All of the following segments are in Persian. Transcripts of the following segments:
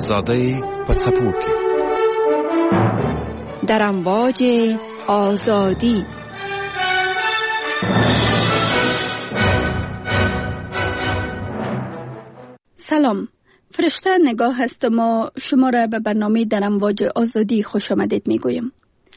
آزاده پڅپوکي در امواج آزادی. سلام، فرشته نگاه هستم و شما را به برنامه در امواج آزادی خوش آمدید میگویم.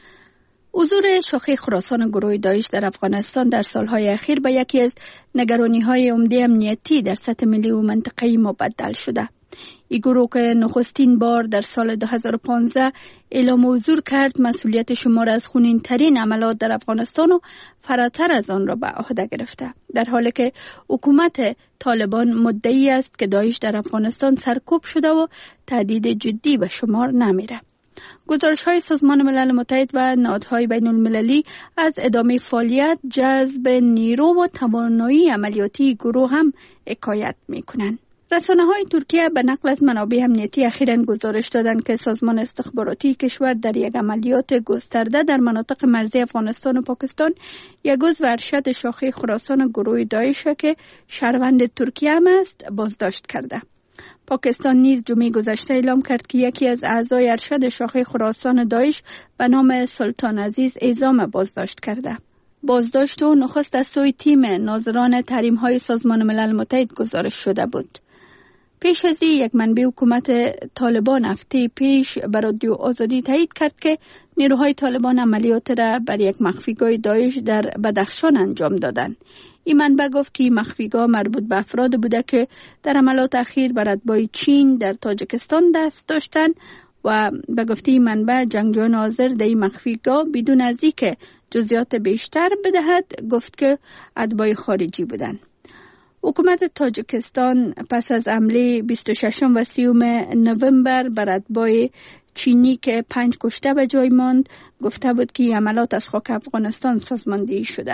حضور شاخه خراسان گروه داعش در افغانستان در سالهای اخیر به یکی از نگرانی‌های عمده امنیتی در سطح ملی و منطقه‌ای مبدل شده. این گروه که نخستین بار در سال 2015 اعلام حضور کرد، مسئولیت شمار از خونین ترین عملات در افغانستان و فراتر از آن را به عهده گرفته، در حالی که حکومت طالبان مدعی است که داعش در افغانستان سرکوب شده و تهدید جدی به شمار نمیره. گزارش‌های سازمان ملل متحد و نهادهای بین المللی از ادامه فعالیت، جذب نیرو و توانایی عملیاتی گروه هم حکایت می‌کنند. رسانه‌های ترکیه به نقل از منابع امنیتی اخیراً گزارش دادند که سازمان استخباراتی کشور در یک عملیات گسترده در مناطق مرزی افغانستان و پاکستان یک عضو ارشد شاخه خراسان گروه داعش که شهروند ترکیه هم است بازداشت کرده. پاکستان نیز جمعه گذشته اعلام کرد که یکی از اعضای ارشد شاخه خراسان داعش به نام سلطان عزیز اعزام بازداشت کرده. بازداشت و نخست از سوی تیم ناظران تحریم‌های سازمان ملل متحد گزارش شده بود. پیش از این یک منبع حکومت طالبان هفته پیش بر رادیو آزادی تایید کرد که نیروهای طالبان عملیات را بر یک مخفیگاه داعش در بدخشان انجام دادند. این منبع گفت که مخفیگاه مربوط به افراد بوده که در عملیات اخیر بر اتباع چین در تاجیکستان دست داشتند و به گفته این منبع جنگجویان حاضر در این مخفیگاه بدون از اینکه جزئیات بیشتر بدهد گفت که اتباع خارجی بودند. حکومت تاجیکستان پس از حمله 26 و 30 نوامبر بر اتباع چینی که 5 کشته به جای ماند گفته بود که عملیات از خاک افغانستان سازماندهی شده.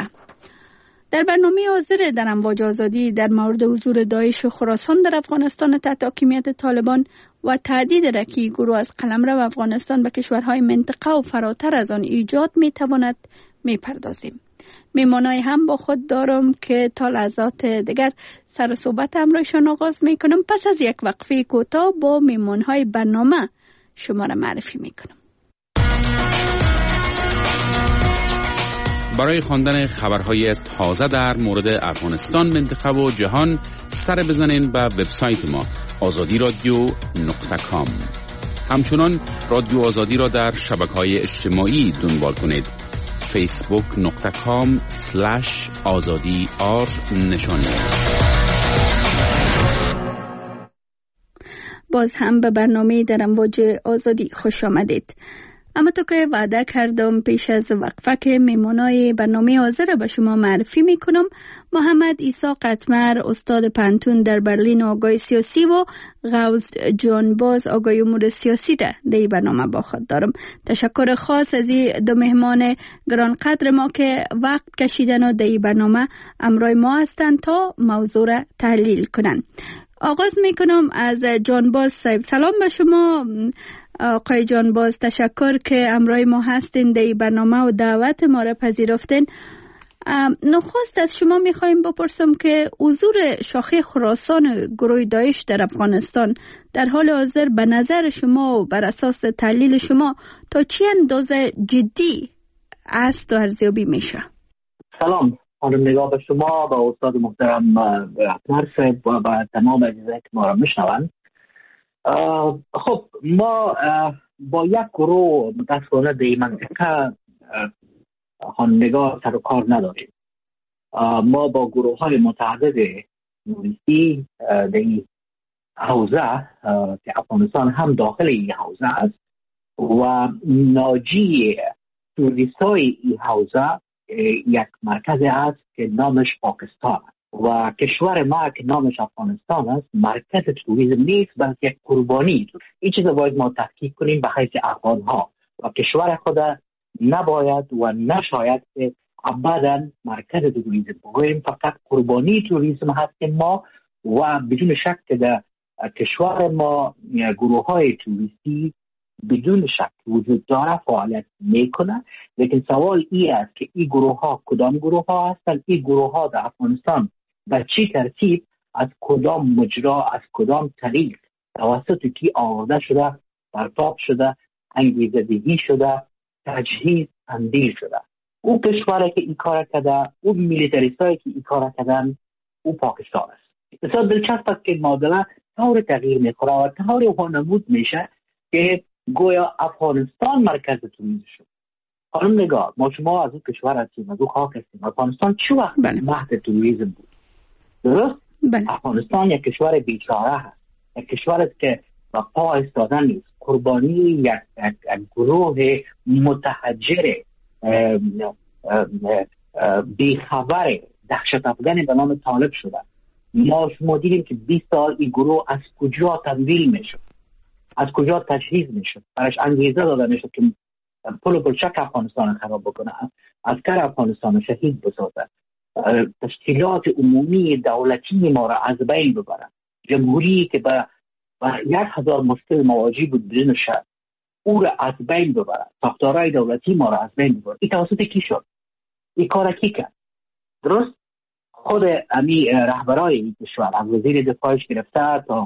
در برنامه حاضر در امواج آزادی در مورد حضور داعش خراسان در افغانستان تحت حاکمیت طالبان و تهدید را که گروه از قلمرو افغانستان به کشورهای منطقه و فراتر از آن ایجاد میتواند میپردازیم. میمانای هم با خود دارم که تا لحظات دیگر سر صحبت همراهشان آغاز میکنم. پس از یک وقفه کوتاه با میمانهای برنامه شما را معرفی میکنم. برای خواندن خبرهای تازه در مورد افغانستان، منطقه و جهان سر بزنین به وبسایت ما azadi.radio.com. همچنان رادیو آزادی را در شبکه‌های اجتماعی دنبال کنید. facebook.com/azadi_r نشانی. باز هم به برنامه در امواج آزادی خوش آمدید. اما تو که وعده کردم پیش از وقفه که میمونای برنامه حاضر به شما معرفی میکنم. محمد عیسی قطمر، استاد پانتون در برلین و آگاه سیاسی، و غوث جانباز، آگاه امور سیاسی را در برنامه با خود دارم. تشکر خاص از این دو مهمان گرانقدر ما که وقت کشیدن و در برنامه همراه ما هستند تا موضوع را تحلیل کنند. آغاز میکنم از جانباز صاحب. سلام به شما آقای جانباز، تشکر که همراه ما هستین در برنامه و دعوت ما را پذیرفتین. نخست از شما میخوایم بپرسم که حضور شاخه خراسان گروه داعش در افغانستان در حال حاضر به نظر شما و بر اساس تحلیل شما تا چه اندازه جدی است و ارزیابی میشه؟ سلام، خانم نگاه به شما و استاد محترم قطمر و تمام عزیزانی که ما را میشنوند. خب ما با یک گروه متاسفانه در این منطقه خانم نگاه سر و کار نداریم. ما با گروه های متعدد نوریستی در این حوزه که افغانستان هم داخل این حوزه است و ناجی توریست های این حوزه یک مرکز است که نامش پاکستان است و کشور ما که نامش افغانستان است مرکز توریسم نیست بلکه یک قربانی. این چیز باید ما تحقیق کنیم به حیث افغان ها و کشور خود نباید و نشاید که ابدا مرکز توریسم بگوییم، فقط قربانی توریسم هست که ما و بدون شک که در کشور ما گروه های توریستی بدون شک وجود داره، فعالیت میکنه. لیکن سوال این است که این گروه ها کدام گروه ها هستند؟ این گروه ها در افغانستان به چی ترتیب، از کدام مجرا، از کدام طریق توسط کی آورده شده، پرتاب شده، انگیزدگی شده، تجهیز تندیل شده. او کشوری که این کار کرده، او میلیتریستایی که این کار کردن، او پاکستان است. بسیار دلچسب است که معادله طور تغییر میخوره و طور وانمود میشه که گویا افغانستان مرکز توریسم شد. خانم نگار، ما شما از اون کشور هستیم، از اون خاک هستیم. افغانستان چه وقت مهد توریسم بود؟ درست؟ افغانستان یک کشور بیچاره هست، یک کشور است که با پا ایستادن نیست، قربانی یک گروه متحجر بیخبر دهشت افغانی به نام طالب شده. ما شما دیدیم که 20 سال این گروه از کجا تمویل میشد، از کجا تجهیز میشد، برش انگیزه داده میشد که پل و پلچک افغانستان خراب بکنه، عسکر افغانستان شهید بسازه، تشکیلات عمومی دولتی ما را از بین ببرن، جمهوری که با 1000 مشکل مواجه بود بدون شرط او را از بین ببرن، ساختارهای دولتی ما را از بین ببرن. این توسط کی شد؟ این کار کی کرد؟ درست؟ خود امی رهبرای این کشور از وزیر دفاعش گرفته تا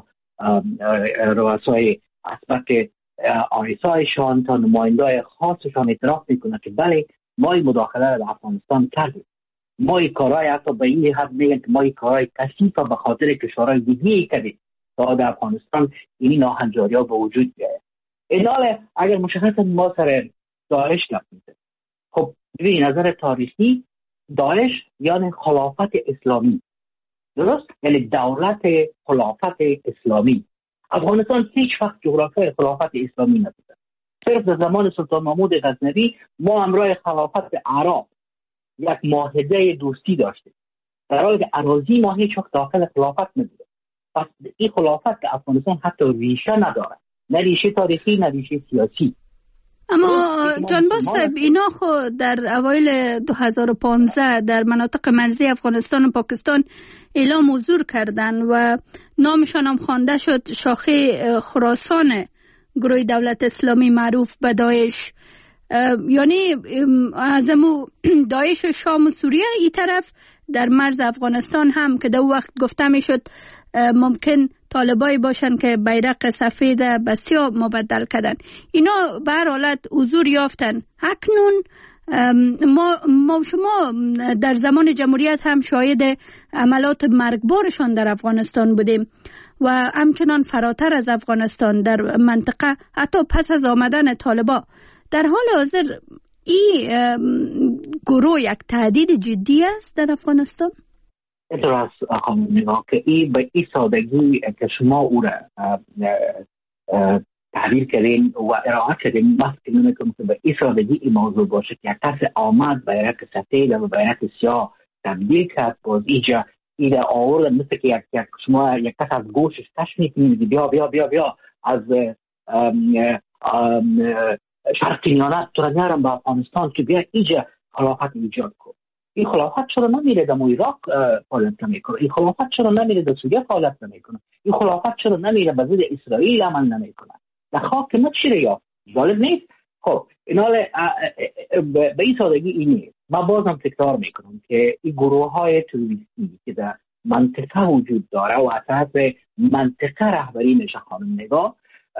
رؤسای اسبق آیسایشان تا نمایندای خاصشان اعتراف میکنه که بله ما این مداخله را در افغانستان کردیم. ما این کارهای حتی به این حد میگن که ما این کارهای کثیف به خاطر کشورهای دیگه کردیم تا در افغانستان این ناهنجاری ها به وجود بیاید. این حال اگر مشخصا ما سر داعش گفتیم، خب ببین نظر تاریخی داعش یعنی خلافت اسلامی، درست؟ یعنی دولت خلافت اسلامی. افغانستان هیچ وقت جغرافیای خلافت اسلامی نداشته. صرف در زمان سلطان محمود غزنوی ما همراه خلافت عرب یک معاهده دوستی داشتیم، در حالی که اراضی ما هیچ وقت داخل خلافت نبوده. پس این خلافت که افغانستان حتی ریشه نداره، نه ریشه تاریخی نه ریشه سیاسی. اما جانباز صاحب اینا خود در اوایل 2015 در مناطق مرزی افغانستان و پاکستان اعلام حضور کردند و نامشان هم خوانده شد شاخه خراسان گروه دولت اسلامی معروف به داعش. یعنی از داعش و شام و سوریه این طرف در مرز افغانستان هم که در وقت گفته می شد ممکن طالبایی باشن که بیرق سفید به سیاه مبدل کردن، اینا به هر حالت حضور یافتن. اکنون ما شما در زمان جمهوریت هم شاهد عملات مرگبارشان در افغانستان بودیم و همچنان فراتر از افغانستان در منطقه حتی پس از آمدن طالبا. در حال حاضر این گروه یک تهدید جدی است در افغانستان؟ اینطور است خانم نگاه که این به این سادگی که شما او را تحلیل کردین و ارائه کردین، من فکر نمی‌کنم که به این سادگی این موضوع باشه که یک کس آمد بیرق سفید و بیرق سیاه تبدیل کرد، باز ایده آورد مثل که شما یک کس از گوشش کش می‌کنید بیا بیا بیا بیا از شرقیانت تو را میارم به افغانستان که بیا اینجا خلافت ایجاد کن. این خلافت چرا نمیره در عراق فعالیت نمیکنه؟ این خلافت چرا نمیره در سوریه فعالیت نمیکنه؟ این خلافت چرا نمیره به ضد اسرائیل عمل نمیکنه؟ در خاک ما چیه یا جالب نیست؟ خب اینا به این سادگی این نیست. من بازم تکرار میکنم که این گروه های تروریستی که در منطقه وجود داره و اساس منطقه رهبری میشه خانم نگاه،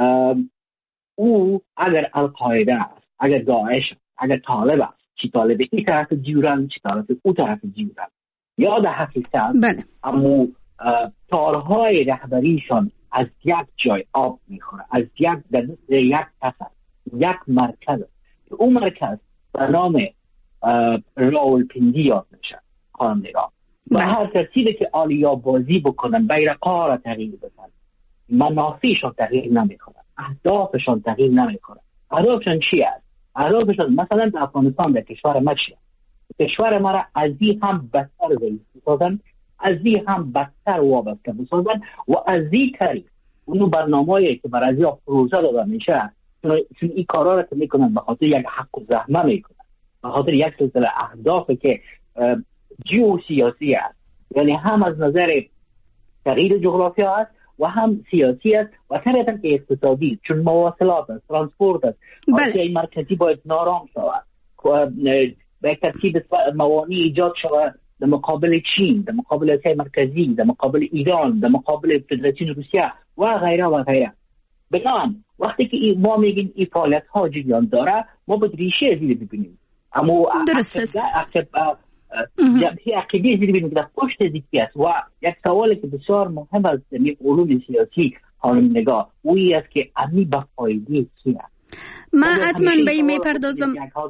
او اگر القاعده است، اگر داعش است، اگر طالب است، چی طالب این طرف جیورن چی طالب او طرف جیورن، یا در حقیقت اما تارهای رهبریشان از یک جای آب میخوره، از یک پسر یک مرکز. اون مرکز به نام راولپیندی یاد میشه خانم نگاه. و هر ترتیبی که آلیا بازی بکنن بیرقا را تغییر بدن، منافعشان تغییر نمیکنن، اهدافشان تغییر نمیکنن. اهدافشان چی است؟ اهدافشان مثلا در افغانستان در کشور ما چیه؟ کشور ما را از این هم بدتر ضعیف بسازن، از این هم بدتر وابسته بسازن و از این طریق اونو برنامه‌ای که برای از پروژه داده میشه، چون این کارا را که میکنن به خاطر یک حق و زحمه میکنن، به خاطر یک سلسله اهدافی که جیوسیاسی است، یعنی هم از نظر تغییر جغرافیا است و هم سیاسی است و طبعاً که اقتصادی، چون مواصلات است، ترانسپورت است. آسیای مرکزی باید نارام شود، به ترتیب موانع ایجاد شود در مقابل چین، در مقابل آسیای مرکزی، در مقابل ایران، در مقابل فدراسیون روسیه و غیره و غیره. بنابراین وقتی که ما میگیم این فعالیت ها جریان داره، ما باید ریشه از این ببینیم. اما درست جبهه عقیده زیر بینیم که در پشت دیگه است. و یک سوالی که بسیار مهم است در علوم سیاسی خانم نگاه اویی است که امی بقایدی کیه. ما حتما به این میپردازم.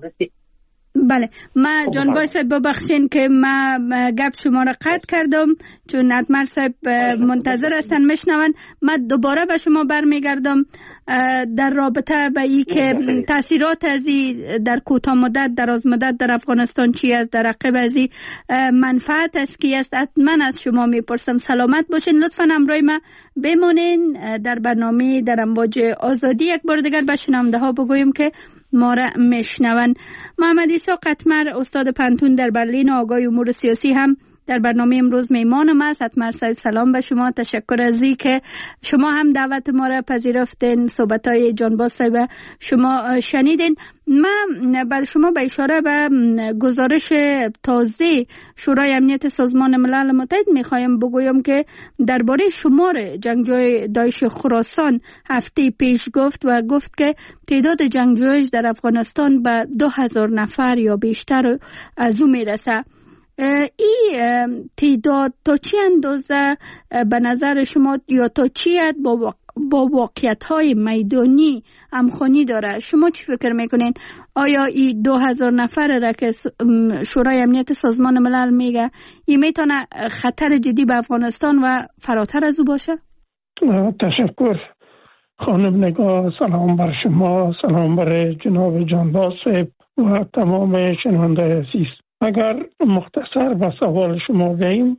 بله ما جانباز صاحب ببخشین که ما گپ شما را قطع کردم چون اتمر صاحب منتظر هستن میشنون. ما دوباره به شما برمیگردم در رابطه به این که تاثیرات از این در کوتاه مدت دراز مدت در افغانستان چی است، در عقب از این منفعت است کی است. حتما از شما میپرسم. سلامت باشین. لطفا همراه ما بمونین در برنامه در امواج آزادی. یک بار دیگر به شنونده ها بگویم که ما را میشنون. محمد عیسی قطمر استاد پنتون در برلین و آگاه امور سیاسی هم در برنامه امروز میمانم است. اتمر صاحب سلام به شما. تشکر از این که شما هم دعوت ما را پذیرفتین. صحبت‌های جانباز صاحب شما شنیدین. من بر شما به اشاره به گزارش تازه شورای امنیت سازمان ملل متحد میخوایم بگویم که درباره شمار جنگجوی داعش خراسان هفته پیش گفت که تعداد جنگجویش در افغانستان به 2000 نفر یا بیشتر از او میرسه. این تعداد تا چی اندازه به نظر شما یا تا چی با واقعیت‌های میدانی همخوانی داره؟ شما چی فکر میکنین؟ آیا این 2000 نفر را که شورای امنیت سازمان ملل میگه این میتونه خطر جدی به افغانستان و فراتر از او باشه؟ تشکر خانم نگاه. سلام بر شما، سلام بر جناب جانباز صاحب و تمام شنونده عزیز. اگر مختصر به سوال شما بگیم،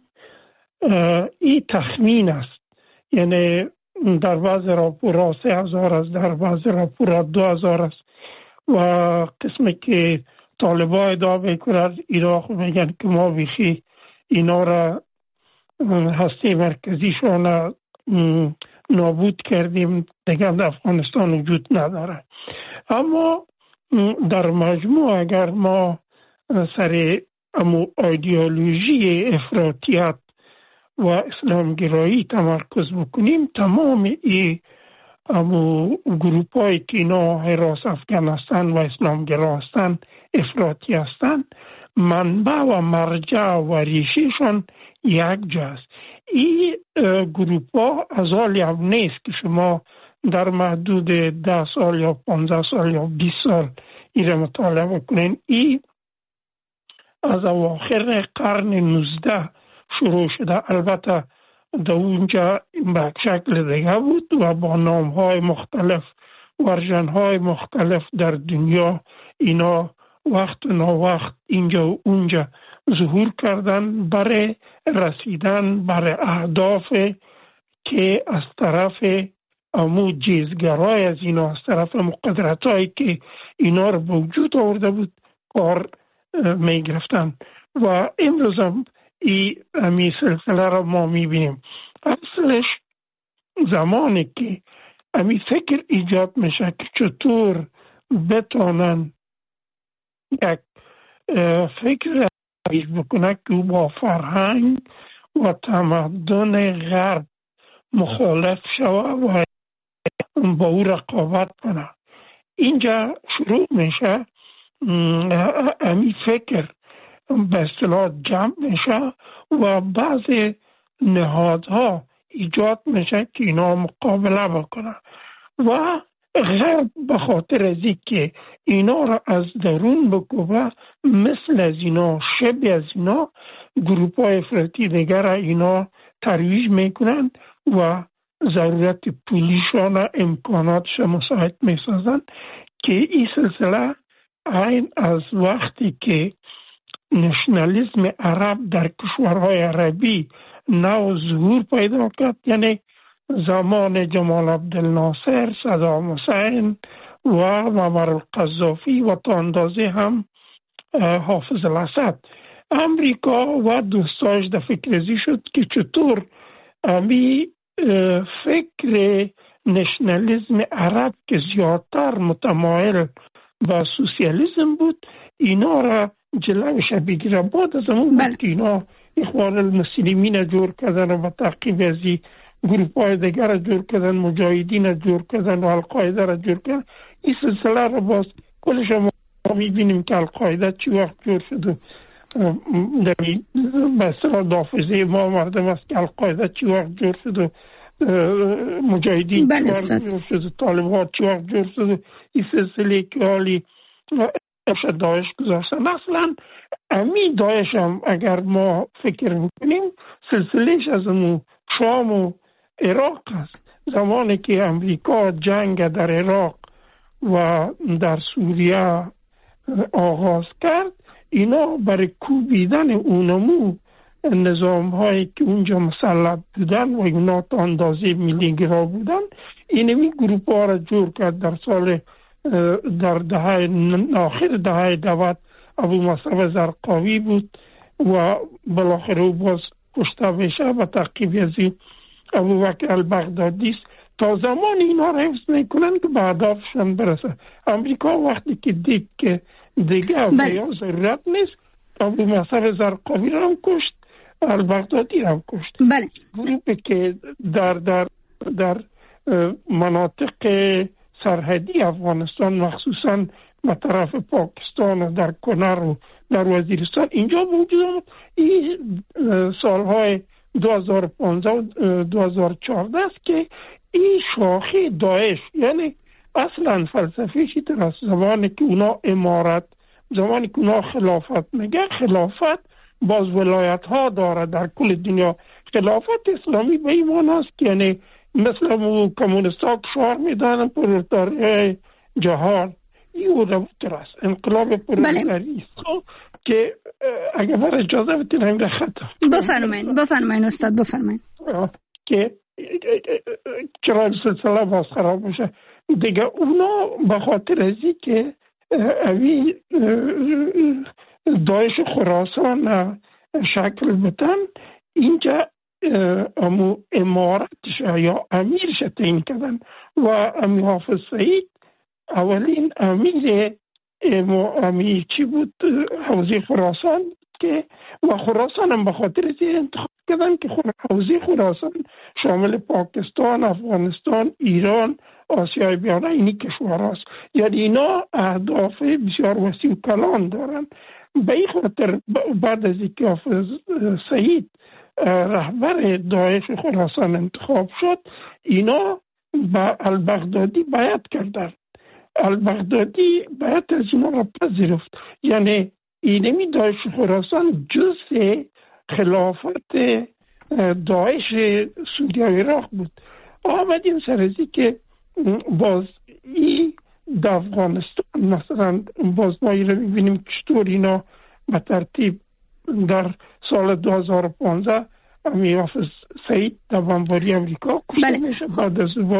این تخمین است. یعنی در بعض راپورها 3000 است، در بعض راپورها 2000 است و قسمی که طالبان ادعا میکنند از عراق میگن که ما بیخی اینا را هسته مرکزیشون نابود کردیم، دیگه در افغانستان وجود نداره. اما در مجموع اگر ما سر ایدئولوژی افراطیت و اسلامگرایی تمرکز بکنیم، تمام این گروپ هایی که اینا حراس افغان هستند و اسلامگرا هستند، افراطی هستند، منبع و مرجع و ریشهشان یک جا است. این گروپ ها از حالی هم نیست که شما در محدود 10 سال یا 15 سال یا 20 سال این را مطالعه بکنین. این از اواخر قرن 19 شروع شده. البته در اونجا به شکل دیگه بود و با نامهای مختلف، ورژنهای مختلف در دنیا اینا وقت و ناوقت اینجا و اونجا ظهور کردن برای رسیدن برای اهداف که از طرف جیزگرای از اینا، از طرف مقدرتایی که اینا رو به وجود آورده بود کار می گرفتن. و امروز هم این سلسله را ما می بینیم. اصلش زمانی که این فکر ایجاد میشه که چطور بتونن یک فکر بکنه که با فرهنگ و تمدن غرب مخالف شوه و با او رقابت کنه. اینجا شروع میشه این فکر به اصطلاح جمع میشه و بعض نهادها ایجاد میشه که اینا مقابله بکنه و غرب به خاطر از که اینا را از درون بکوبه، مثل از اینا، شبیه از اینا گروپ های افراطی دیگر را اینا ترویج میکنن و ضرورت پولیشان امکاناتش مساعد میسازن که این سلسله این از وقتی که نشنالیسم عرب در کشورهای عربی نو ظهور پیدا کرد، یعنی زمان جمال عبدالناصر، صدام حسین و معمر القذافی و تا اندازه هم حافظ الاسد، امریکا و دوستاش در فکرزی شد که چطور امی فکر نشنالیسم عرب که زیادتر متمایل به سوسیالیسم بود اینا را جلوش بگیره. بعد از اون وقت اینا اخوان المسلمین جور کردن و تعقیب از گروپ های دیگر را جور کردن، مجاهدین را جور کردن و القاعده را جور کردن. این سلسله را باز کلش ما میبینیم که القاعده چی وقت جور شد و بسیار دافزه ما مردم است که القاعده چی وقت جور شد و مجاهدین چی وقت جور شد و طالبان چی وقت جور شد و این سلسله که حالی داعش گذاشتن. اصلا امی داعش هم اگر ما فکر میکنیم سلسلهش از اون شام و عراق است. زمانی که امریکا جنگ در عراق و در سوریه آغاز کرد، اینا برای کوبیدن اونمو نظام هایی که اونجا مسلط بودن و اینا تا اندازه میلی گرا بودن، اینمی گروپ ها را جور کرد. در آخر دهه 90 ابو مصعب زرقاوی بود و بالاخره او باز کشته بشه و تعقیب از ابو بکر البغدادی است. تا زمان اینا را حفظ میکنن که به اهدافشان برسه. امریکا وقتی که دید که دیگه ضرورت نیست، ابو مصعب زرقاوی را هم کشت، البغدادی را هم کشت. گروپی که در مناطق سرحدی افغانستان مخصوصا به طرف پاکستان و در کنر و در وزیرستان اینجا موجود است. این سالهای 2015 و 2014 است که این شاخه داعش، یعنی اصلا فلسفه‌اش است، زمانی که اونا امارت، زمانی که اونا خلافت میگه، خلافت باز ولایت ها داره در کل دنیا. خلافت اسلامی به این معنی است که یعنی مثل کمونیستا که شعار میدانن پرولتاری جهان، این روتر است، انقلاب پرولتاری است که اگر بر اجازه بتونم این خطا بفرمایین استاد بفرمایین که چرا سلسله باز خراب میشه دیگه. اونا به خاطر ازی که اوی داعش خراسان شکل بدن، اینجا امو امارتش یا امیرش تعیین کردن و امی حافظ سعید اولین امیر چی بود؟ حوزه خراسان که و خراسان هم به خاطر انتخاب کردن که حوزه خراسان شامل پاکستان، افغانستان، ایران، آسیای بیاره اینی کشور هست. یعنی اینا اهداف بسیار وسیع و کلان دارن. به این خاطر بعد از اینکه حافظ سعید رهبر داعش خراسان انتخاب شد، اینا با البغدادی بیعت کردند. البغدادی بیعت از اینا را پذیرفت. یعنی اینمی داعش خراسان جزء خلافت داعش سوریه و عراق بود. آمدیم سرزی که باز ای در افغانستان مثلا باز ما رو ببینیم که چطور اینا به ترتیب در سال 2015 امی حافظ سعید در بمباری امریکا کشته میشه. بعد از باز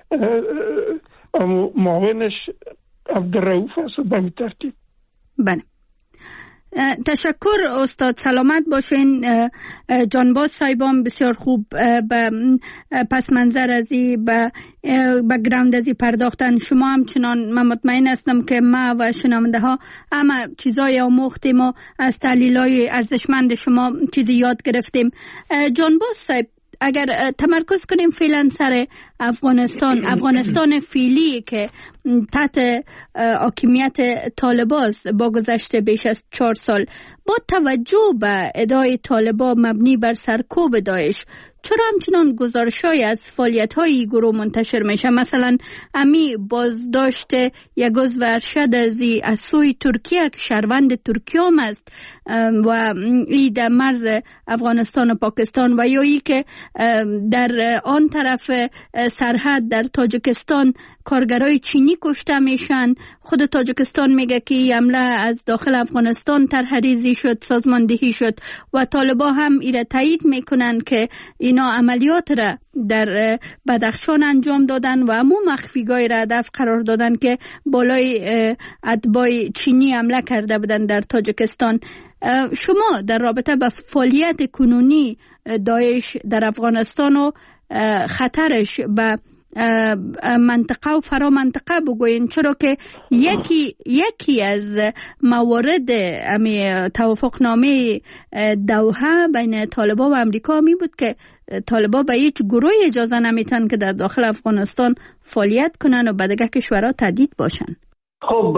معاونش عبدالرؤوف است به می ترتیب. بله، تشکر استاد، سلامت باشین. جانباز صاحبان بسیار خوب به پس منظر ازی به بک‌گراند ازی پرداختن. شما همچنان من مطمئن هستم که ما و شنونده ها همه چیزای آموختیم و از تحلیل‌های ارزشمند شما چیزی یاد گرفتیم. جانباز صاحب، اگر تمرکز کنیم فعلا سر افغانستان فعلی که تحت حاکمیت طالباست با گذشت بیش از 4 سال، با توجه به ادعای طالبان مبنی بر سرکوب داعش، چرا همچنان گزارش‌های از فعالیت‌های گروه منتشر میشه؟ مثلا امی بازداشت یک عضو ارشد از سوی ترکیه که شهروند ترکیه هم است و ای در مرز افغانستان و پاکستان، و یا ای که در آن طرف سرحد در تاجیکستان کارگرای چینی کشته میشن. خود تاجیکستان میگه که این حمله از داخل افغانستان طرح‌ریزی شد، سازماندهی شد و طالبان هم ایره تایید میکنن که اینا عملیات را در بدخشان انجام دادن و همون مخفیگاه را هدف قرار دادن که بالای اتباع چینی حمله کرده بودن در تاجیکستان. شما در رابطه با فعالیت کنونی داعش در افغانستان و خطرش به منطقه و فرا منطقه بگوین، چرا که یکی از موارد توافقنامه دوحه بین طالبان و امریکا می بود که طالبان به هیچ گروه اجازه نمیتن که در داخل افغانستان فعالیت کنن و به دیگه کشورها تهدید باشن. خب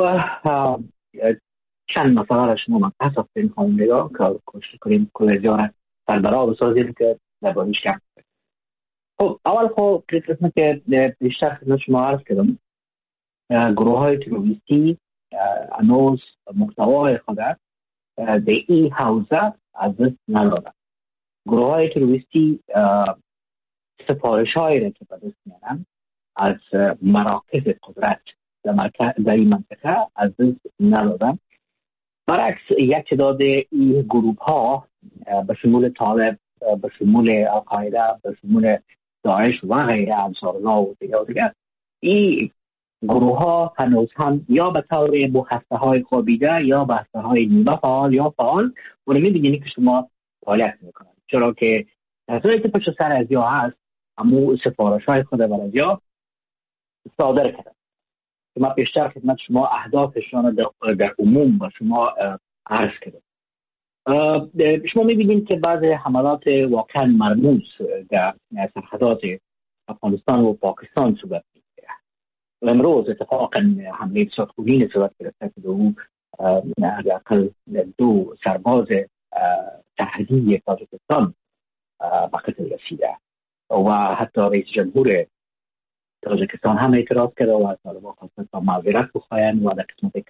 چند مسئله را شما مقصد هستیم خانم نگاه که کوشش کنیم کلیزیان سربراه بسازیم که درباره‌اش کم. خب اول قسمت که بیشتر خدمت شما عرض کردم، گروه های تروریستی هنوز محتوای خود در این حوزه از دست ندادن. گروه های تروریستی سفارش هایی را که به دست میارن از مراکز قدرت در این منطقه از دست ندادن. برعکس یک تعداد این گروه ها به شمول طالب، به شمول القاعده، به شمول داعش و غیره، انصارالله و دیگر این گروه ها هنوز هم یا به طور بسته های خوابیده یا بسته های نیمه فعال یا فعال و می‌بینید که شما فعالیت میکنن، چرا که تصویری که پشت سر از یا هست همون سفارش های خود بر از یا صادر کردن. ما بیشتر خدمت شما اهدافشان در عموم با شما عرض کردم. شما می‌بینید که بعضی حملات واقعا مرموز در سرحدات افغانستان و پاکستان صورت می‌گیرد. امروز اتفاقا حمله سادخونین صورت گرفته که او حداقل 2 سرباز سرحدی تاجیکستان به قتل رسیده و حتی رئیس جمهور تاجیکستان هم اعتراض کرده و از طالبان خواستن تا معذرت بخواهند و در قسمت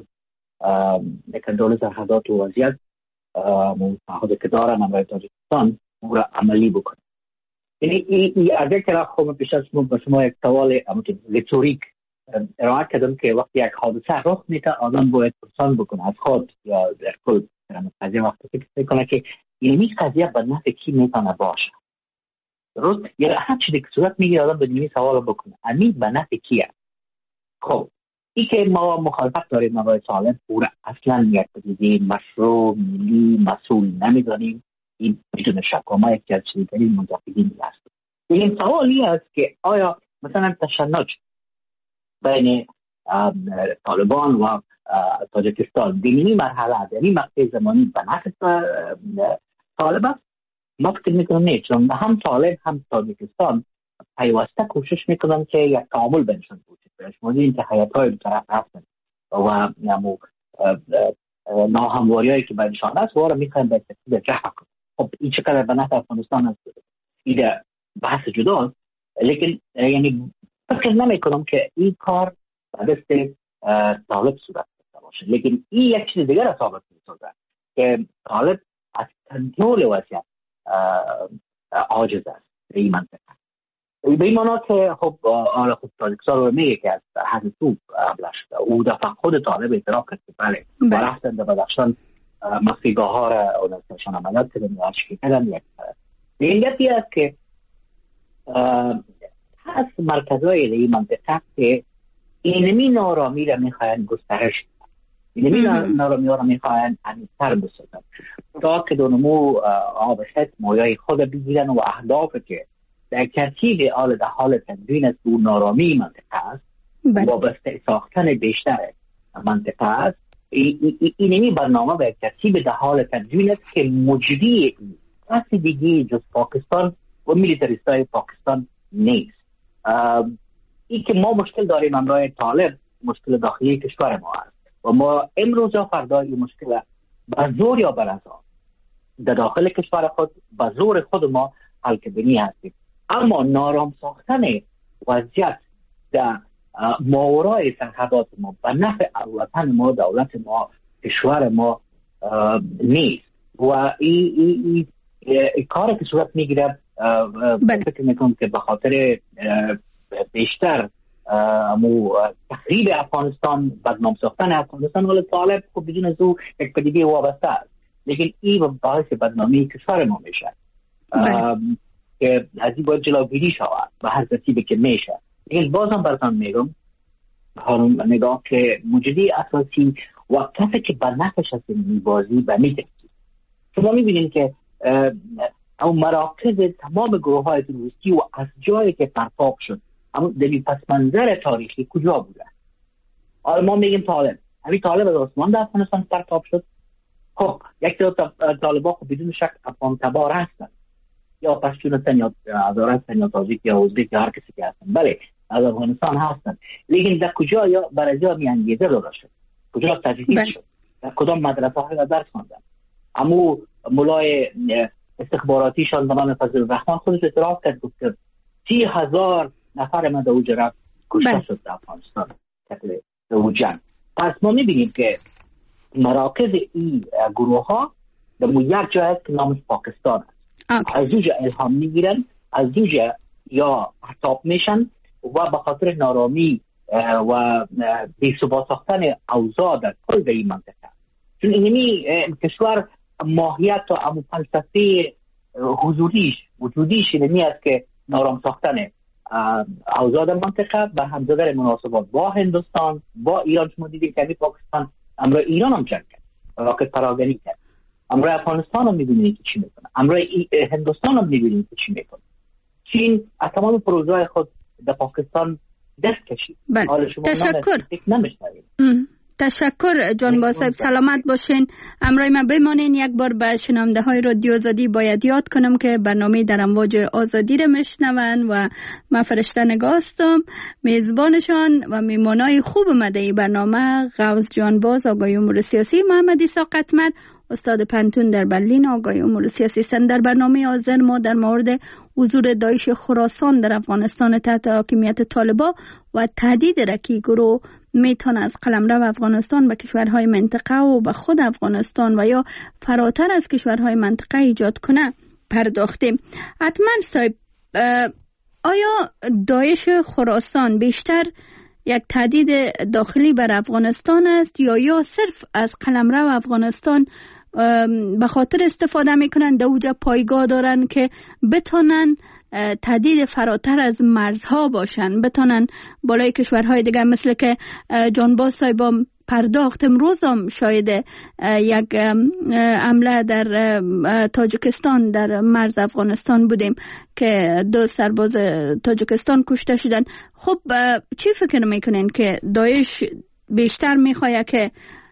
کنترل سرحدات و وضعیت تعهدی که دارن برای تاجیکستان او را عملی بکنه. یعنی این از یک طرف خب پیش از به شما یک سوال ریتوریک ارائه کردم که وقتی یک حادثه رخ میده آدم باید پرسان بکنه از خود یا در کل قضیه وقتی فکر کنه که این قضیه به نفع کی میتونه باشه. درست؟ یا هر چیزی که صورت میگیره آدم بدون سوال بکنه امید به نفع کیه. خب این که ما مخالفت داریم نوای طالب پورا اصلا یک پدیده مشروع ملی مسئول نمیدانیم. این بدون شک ما یک از چیزترین منتقدین هست. این سوالی است که آیا مثلا تشنج بین طالبان و تاجیکستان در این مرحله در این مقطع زمانی به نفع طالب است؟ ما فکر میکنم نه، چون هم طالب هم تاجیکستان پیوسته کوشش میکنن که یک تعامل بینشون وجود باشه. شما دیدین که حیات‌های دو طرف هستن و ناهمواری‌هایی که بینشان هست و را میخواین به ترتیب جهت کنن. خب این چقدر به نفع افغانستان است این بحث جداست، لیکن یعنی فکر نمیکنم که این کار به دست طالب صورت گرفته باشه. لیکن این یک چیز دیگر را ثابت می‌سازه که طالب از کنترل وضعیت عاجز است در این منطقه. به این معنی که خب تاجیکستان رو میگه که از حد تو حمله شده. او دفعه خود طالب اعتراف کرد که بله و رفتن در بدخشان مخفیگاه ها را اونستشان عملیات کردن و عشقی کردن. یک علتی است که هست مرکزهای در این منطقه که اینمی نارامی را میخواهند گسترش کنند، اینمی نارامی را میخواهند عمیق‌تر بسازند تا که دونمو آبشت مویای خود بگیرن و اهداف که در ترتیب در حال تدوین است و نارامی منطقه است وابسته ساختن بیشتر منطقه است. اینمی برنامه به ترتیب در حال تدوین است که مجری کسی دیگه جز پاکستان و میلیتریستای پاکستان نیست. این که ما مشکل داریم امرای طالب مشکل داخلی کشور ما است و ما امروز یا فردا این مشکل به زور یا به رضا در داخل کشور خود به زور خود ما حل کردنی هستیم. اما نارام ساختن وضعیت در ماورای سرحدات ما به نفع وطن ما، دولت ما، کشور ما نیست و این کاری که صورت میگیره فکر میکنم که به خاطر بیشتر تخریب افغانستان، بدنام ساختن افغانستان، ولی طالب خب بدون از او یک پدیده وابسته است، لیکن این باعث بدنامی کشور ما میشه که از این باید جلوگیری شود به هر ترتیبی که میشه. لیکن بازم براتون میگم خانم نگاه که موجودی اساسی و کسی که به نفعش از این بازی به میترسید. شما میبینید که اون مراکز تمام گروه های تروریستی و از جایی که پرتاب شد اما دلیل پس منظر تاریخی کجا بوده؟ حالا ما میگیم طالب، همین طالب از آسمان در افغانستان پرتاب شد. خب یک طالبا خب بدون شک افغان تبار هستن، یا پشتون هستن یا هزاره هستن یا تاجیک یا ازبک یا هر کسی که هستن، بله از افغانستان هستن، لیکن در کجا یا برای میانگیزه داده شد، کجا تجدید شد، در کدام مدرسه های درس خواندن. اما مولای استخباراتیشان به نام فضل الرحمن خودش اعتراف کرد که 30,000 نفر ما در اوج رفت کشته شد در افغانستان در جنگ. پس ما میبینیم که مراکز این گروه ها در یک جای است که نامش پاکستان است. از دوجه الهام میگیرن، از دوجه یا احتاب میشن و به خاطر نارامی و بی‌ثبات ساختن اوضاع در کل این منطقه، چون اینمی کشور ماهیت و امو فلسفه حضوریش وجودیش اینمی است که نارام ساختن اوضاع در منطقه به هم زدن مناسبات با هندوستان با ایران. شما دیدید که پاکستان امروز ایران هم جنگ کرد، راکت پراگنی کرد. امروز افغانستان هم می‌بینید که چی میکنه، امروز هندوستان هم می‌بینید که چی میکنه. چین از تمام پروژه‌های خود در پاکستان دست کشید. تشکر جانباز صاحب، سلامت باشین. امروز ما بمانین یک بار به شنونده های رادیو آزادی باید یاد کنم که برنامه در امواج آزادی رو میشنون و من فرشته نگاه هستم، میزبانشان و میمانای خوب مده برنامه غوث جانباز آگاهی امور سیاسی، محمد عیسی قطمر استاد پنتون در برلین آگاهی امور سیاسی سن. در برنامه حاضر ما در مورد حضور داعش خراسان در افغانستان تحت حاکمیت طالبان و تهدید رکی گروه میتونه از قلمرو افغانستان به کشورهای منطقه و به خود افغانستان و یا فراتر از کشورهای منطقه ایجاد کنه پرداختیم. حتما صاحب، آیا داعش خراسان بیشتر یک تهدید داخلی بر افغانستان است یا صرف از قلمرو افغانستان به خاطر استفاده میکنن، در اوجا پایگاه دارن که بتونن تهدید فراتر از مرزها باشن، بتونن بالای کشورهای دیگه، مثل که جانباز صاحب پرداخت امروز هم شاید یک حمله در تاجیکستان در مرز افغانستان بودیم که 2 سرباز تاجیکستان کشته شدن. خب چی فکر میکنین که داعش بیشتر میخواد که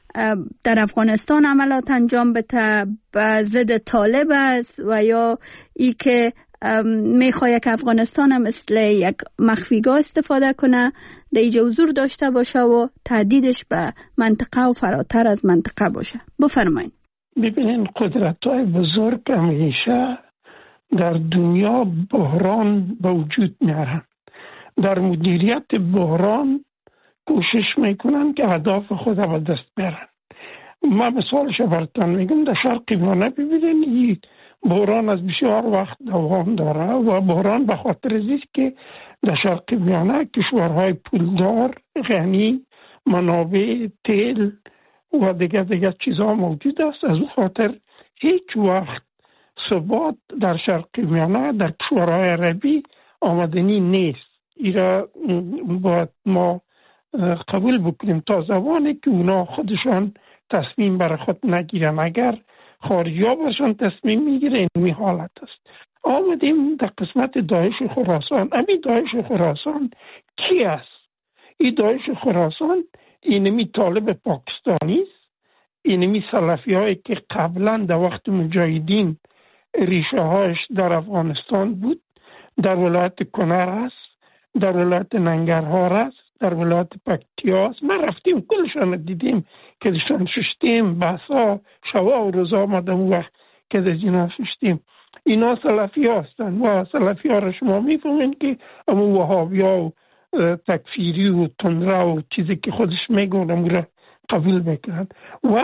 در افغانستان عملات انجام بده به ضد طالب است و یا ای که میخواد که افغانستان هم مثل یک مخفیگاه استفاده کنه، در اینجا حضور داشته باشه و تهدیدش به منطقه و فراتر از منطقه باشه؟ بفرمایید. ببینین قدرت‌های بزرگ همیشه در دنیا بحران به وجود میارن، در مدیریت بحران کوشش میکنن که اهداف خود به دست بیارن. من مثالش براتون میگم، در شرق میانه ببینید این بحران از بسیار وقت دوام داره و بحران به خاطر است که در شرق میانه کشورهای پولدار غنی منابع تیل و دیگر چیزها موجود است. از اون خاطر هیچ وقت ثبات در شرق میانه در کشورهای عربی آمدنی نیست. ایرا باید ما قبول بکنیم تا زمانی که اونا خودشان تصمیم برای خود نگیرن. اگر خارجی ها برشان تصمیم میگیره اینمی حالت است. آمدیم در قسمت داعش خراسان. امی داعش خراسان کی است؟ این داعش خراسان اینمی طالب پاکستانی است، اینمی سلفی هایی که قبلا در وقت مجاهدین ریشه هاش در افغانستان بود، در ولایت کنر است، در ولایت ننگرهار است، در ولایت پکتیا است. ما رفتیم کلشان دیدیم که داشتن ششتیم، بحثا شوا و روزا آمدم وقت که دینا ششتیم. اینا سلفی ها هستن و سلفی ها را شما میفهمین که اما وهابی ها و تکفیری و تندره و چیزی که خودش میگون امو را قبول میکنن و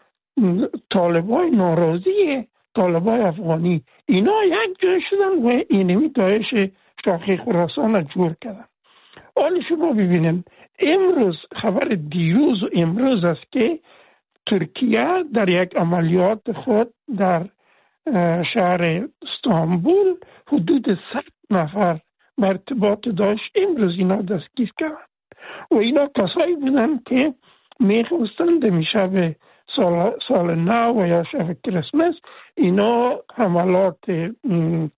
طالبای ناراضی، طالبای افغانی، اینا یک جای شدن و اینمی داعش شاخه خراسان را جور کردن. حالا شما ببینید امروز خبر دیروز و امروز است که ترکیه در یک عملیات خود در شهر استانبول حدود 100 نفر به ارتباط داعش امروز اینا دستگیر کردن و اینا کسایی بودن که میخواستند می شب سال نو و یا شب کریسمس اینا حملات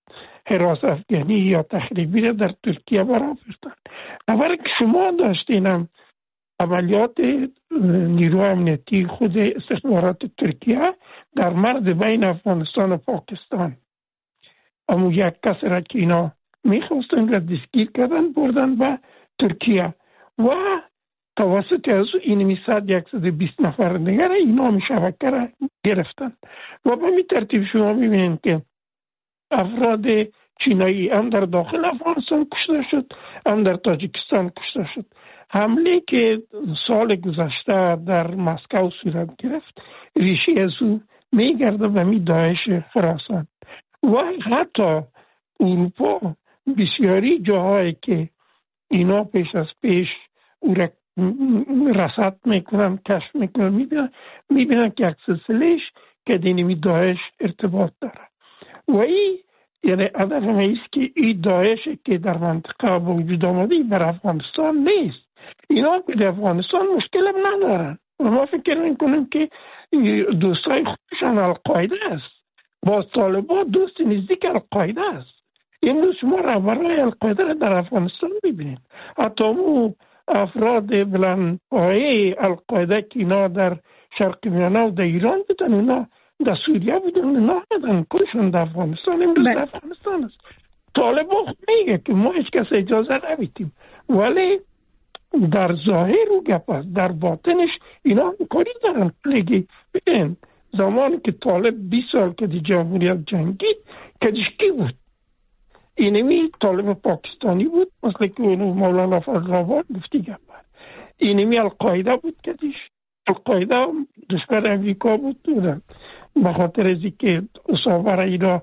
حراس افغانی یا تخریبی را در ترکیه برآوردند. اولی که شما داشتین عملیات نیروی امنیتی خود استخبارات ترکیه در مرز بین افغانستان و پاکستان، اما یک کس را که اینا میخواستن را دستگیر کردن بردن به ترکیه و توسط از اینمی 120 نفر دیگر اینا می شبکه را گرفتن و به می ترتیب شما میبینید که افراد چینایی هم در داخل افغانستان کشته شد، هم در تاجیکستان کشته شد. حمله که سال گذشته در مسکو صورت گرفت ریشه از او میگرده به می داعش خراسان و حتی اروپا بسیاری جاهایی که اینا پیش از پیش او را رصد میکنن، کشف میکنن، میبینن که یک سلسلهش که دینمی داعش ارتباط داره و این یعنی هدف ایست که این داعش که در منطقه وجود آمده بر افغانستان نیست. اینا که در افغانستان مشکل هم ندارن و ما فکر میکنیم که دوستای خودشان القاعده است، با طالبان دوست نزدیک القاعده است. امروز شما رهبران القاعده را در افغانستان ببینید، حتی افراد بلند پایه القاعده که اینا در شرق میانه و در ایران بودن، اینا در سوریه بودن، اینا آمدن کلشون در افغانستان، امروز در افغانستان است. طالبان میگه که ما هیچ کس اجازه نمیدیم، ولی در ظاهر و گپ است، در باطنش اینا کاری دارن. ببین زمانی که طالب 20 سال که دی جمهوریت جنگید کدیش کی بود؟ اینمی طالب پاکستانی بود، مثل که مولانا فضل‌آباد گفتی گپ. اینمی القاعده بود کدیش. القاعده دشمن امریکا بود دونن به خاطر از اینکه اصابه را اینا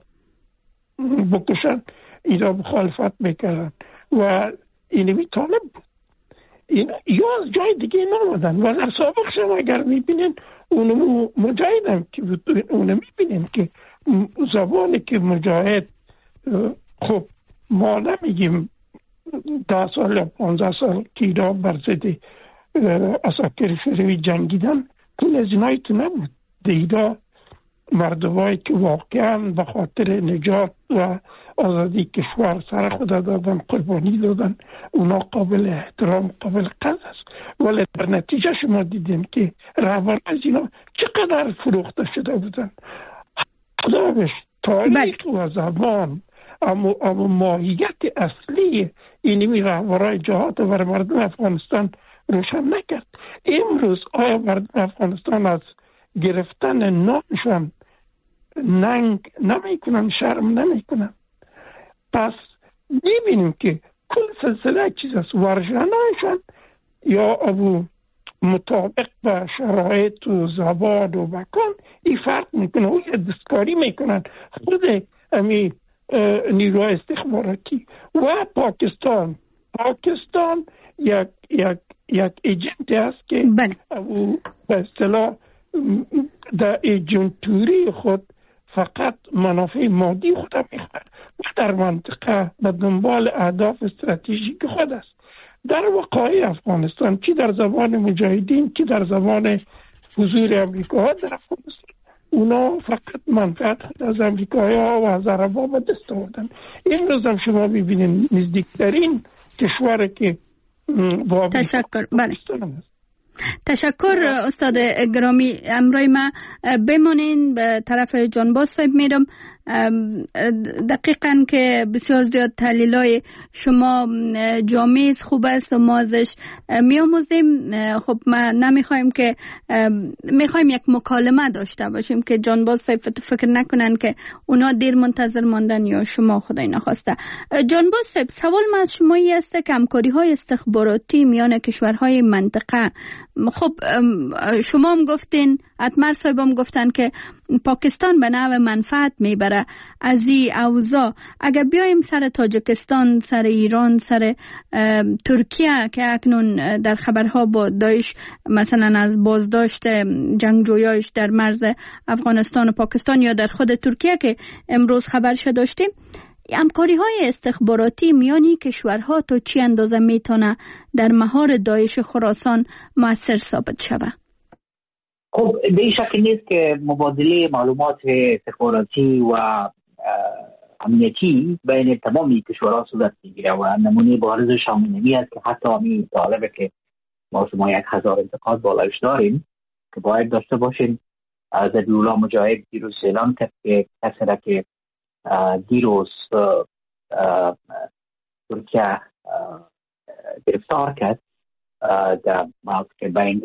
بکشن اینا مخالفت میکردن و اینمی طالب بود. یا از جای دیگه نامدن و در سابق شما اگر میبینین اونمو مجاهد هم که بود، اونم میبینین که زبانی که مجاهد، خب ما نمیگیم 10 سال یا 15 سال که اینا برزده اساکر شوروی جنگیدن، کل از اینایی تو نبود. دیدا مردمایی که واقعا به خاطر نجات و آزادی کشور سر خود دادن، قربانی دادن، اونا قابل احترام، قابل قدر است. ولی در نتیجه شما دیدین که رهبر از اینا چقدر فروخته شده بودن. خداوش تاریخ و زبان اما ماهیت اصلی اینمی رهبرای جهاد و مردم افغانستان روشن نکرد. امروز آیا مردم افغانستان از گرفتن نامشان ننگ نمیکنن، شرم نمیکنن؟ پس میبینیم که کل سلسله چیز است. ورژنایشان یا ابو مطابق به شرایط و زبان و مکان این فرق میکنه و دستکاری میکنن. خود امی نیروهای استخباراتی و پاکستان یک ایجنتی است که به اصطلاح در ایجنتوری خود فقط منافع مادی خود میخواد و در منطقه به دنبال اهداف استراتژیک خود است. در وقایع افغانستان چی در زبان مجاهدین چی در زبان حضور امریکا در افغانستان، اونا فقط منفعت خود از امریکایا و از عربا به دست آوردن. این روز هم شما ببینید نزدیکترین کشور که تشکر. بله. تشکر استاد گرامی. امروز ما بمانین به طرف جانباز صاحب میرم. دقیقاً که بسیار زیاد تحلیلای شما جامع خوب است و ما ازش میاموزیم. خب ما نمیخوایم که میخوایم یک مکالمه داشته باشیم که جانباز صاحب فکر نکنن که اونا دیر منتظر ماندن یا شما خدای نخواسته. جانباز صاحب سوال من از شما این است که همکاری های استخباراتی میان کشورهای منطقه، خب شما هم گفتین، اتمر صاحب هم گفتن که پاکستان به نوع منفعت میبره از این اوضاع. اگر بیایم سر تاجیکستان، سر ایران، سر ترکیه که اکنون در خبرها با داعش مثلا از بازداشت جنگجویاش در مرز افغانستان و پاکستان یا در خود ترکیه که امروز خبرش داشتیم، همکاری های استخباراتی میانی کشورها تا چی اندازه میتونه در مهار داعش خراسان مؤثر ثابت شود؟ خب به این شکل نیست که مبادله معلومات استخباراتی و امنیتی بین تمام کشورها صورت میگیره و نمونه بارز شامل است که حتی همین طالبه که ما شما 1000 انتقاد بالایش داریم که باید داشته باشیم. ذبیح‌الله مجاهد دیروز اعلام کرد که کسی را که دیروز ترکیه گرفتار کرد در منطقه بین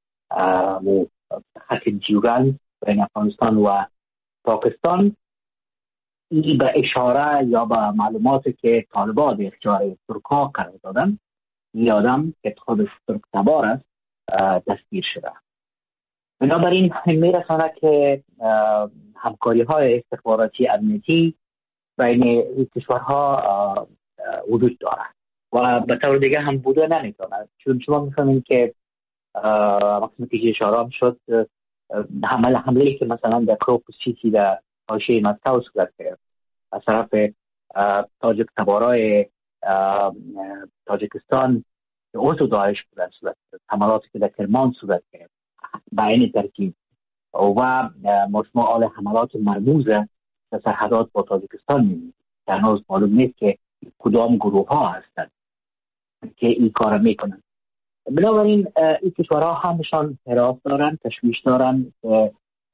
خط دیورند بین افغانستان و پاکستان، این به اشاره یا به معلوماتی که طالبان به اختیار ترک‌ها قرار دادن، این آدم که خودش ترک تبار است دستگیر شده. بنابراین میرسانه که همکاری های استخباراتی امنیتی بین کشورها وجود دارد و به طور دیگه هم بوده نمیتونه، چون شما میفهمین که وقتی که اشاره شد حمله که مثلا در کروپوس سیتی در حاشیه مسکو صورت گرفت از طرف تاجک تبارای تاجیکستان که عضو داعش بودن صورت گرفت، حملاتی که در کرمان صورت گرفت به این ترتیب و مجموع آل حملات مرموزه در سرحدات با تاجیکستان می‌بینید که هنوز معلوم نیست که کدام گروه ها هستند که این کار میکنن. بنابراین این کشورها همشان حراس دارن، تشویش دارن که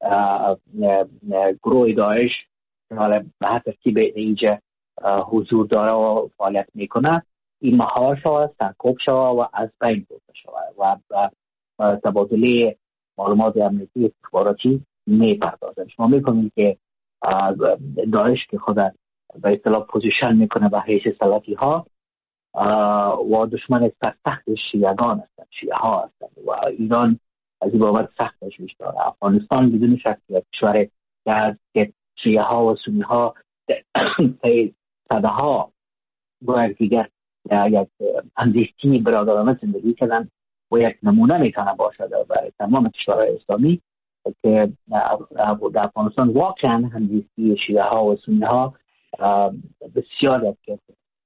گروه داعش به هر ترتیب اینجا حضور داره و فعالیت میکنه، این مهار شود، سرکوب شود و از بین برده شود و تبادله معلومات امنیتی استخباراتی میپردازن. شما میکنید که داعش که خود به اصطلاح پوزیشن میکنه به حیث سلفی ها و دشمن سخت شیعگان هستند، شیعه ها هستند و ایران از این بابت سخت تشویش داره. افغانستان بدون شک یک کشور که شیعه ها و سنی ها صده ها با یکدیگر یک همزیستی برادرانه زندگی کردن و یک نمونه میتونه باشد برای تمام کشورهای اسلامی که در افغانستان واقعا همزیستی شیعه ها و سنی ها بسیار یک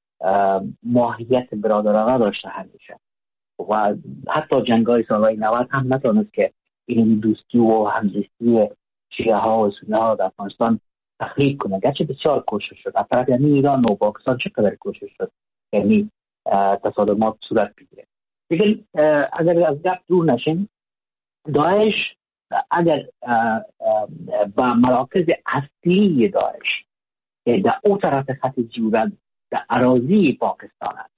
ماهیت برادرانه داشته همیشه و حتی جنگ‌های سالهای 90 هم نتونست که این دوستی و همزیستی شیعه ها و سنی ها در افغانستان تخریب کنه، گرچه بسیار کوشش شد از طرف یعنی ایران و پاکستان چقدر کوشش شد یعنی تصادمات صورت بگیره. دیگه اگر از گپ دور نشیم، داعش اگر با مراکز اصلی داعش که در اون طرف خط دیورند در اراضی پاکستان است،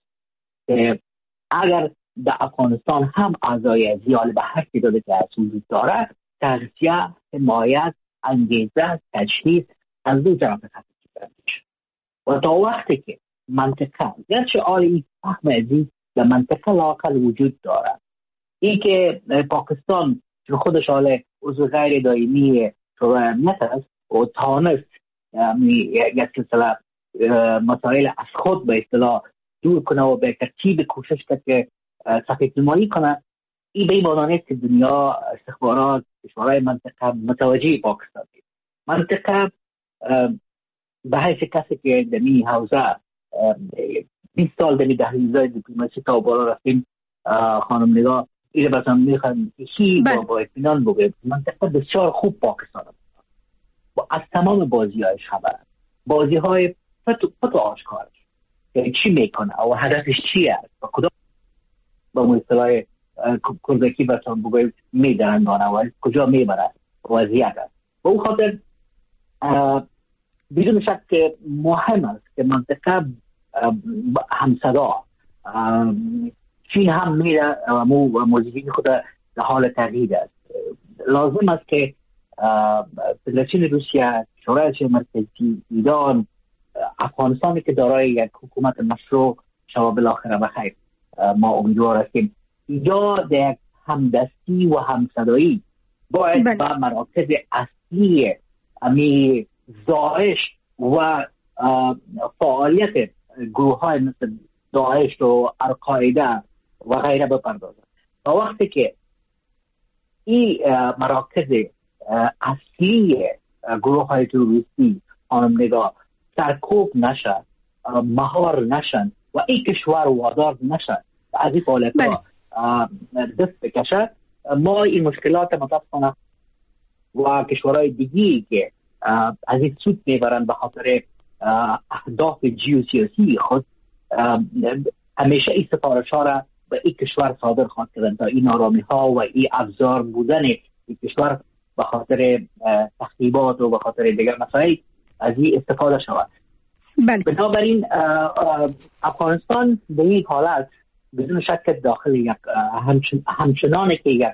اگر در افغانستان هم اعضای زیال به حقی داده که از وجود داره، تغذیه، حمایت، انگیزه، تجهیز از دو طرف خط دیورند میشه و تا وقتی که منطقه گرچه این فهم عزیز در منطقه لااقل وجود داره، این که پاکستان چون خودش حال عضو غیر دائمی شورای امنیت است و تانست یک سلسله مسائل از خود به اصطلاح دور کنه و به ترتیب کوشش کرد که سفید نمایی کنه، این به این معنی نیست که دنیا استخبارات کشورهای منطقه متوجه پاکستان است. منطقه به حیث کسی که در این حوزه 20 سال در دهلیزهای دیپلماسی تا بالا رفتیم، خانم نگاه این رو بسام میخوام با اطمینان بگویم منطقه بسیار خوب پاکستان است و از تمام بازی هایش خبر است، بازی های فتو آشکارش که چی میکنه و هدفش چی است و کدام با مصطلح کردکی بسام بگویم میدرندانه و کجا میبره وضعیت است. به اون خاطر بدون شک که مهم است که منطقه همصدا چین هم میره و موضوعی خود در حال تغییر است. لازم است که فدراسیون روسیه، شورای مرکزی، ایران، افغانستانی که دارای یک حکومت مشروع شما بالاخره بخیر ما امیدوار هستیم ایجاد یک همدستی و همصدایی باید با مراکز اصلی امی داعش و فعالیت گروه های مثل داعش و القاعده و غیره بپردازند. تا وقتی که این مراکز اصلی گروه های تروریستی نگاه سرکوب نشه، مهار نشن و این کشور وادار نشه از این فعالیت دست بکشه، ما این مشکلات متاسفانه و کشورهای دیگی که از این سود میبرن به خاطر اهداف جیوسیاسی خود همیشه این سفارش ها را به این کشور صادر خواهد کردن تا این آرامی ها و این ابزار بودن این کشور به خاطر تخریبات و به خاطر دیگر مسائل از این استفاده شود. بله. بنابراین افغانستان به این حالت بدون شک داخل یک همچنانه که یک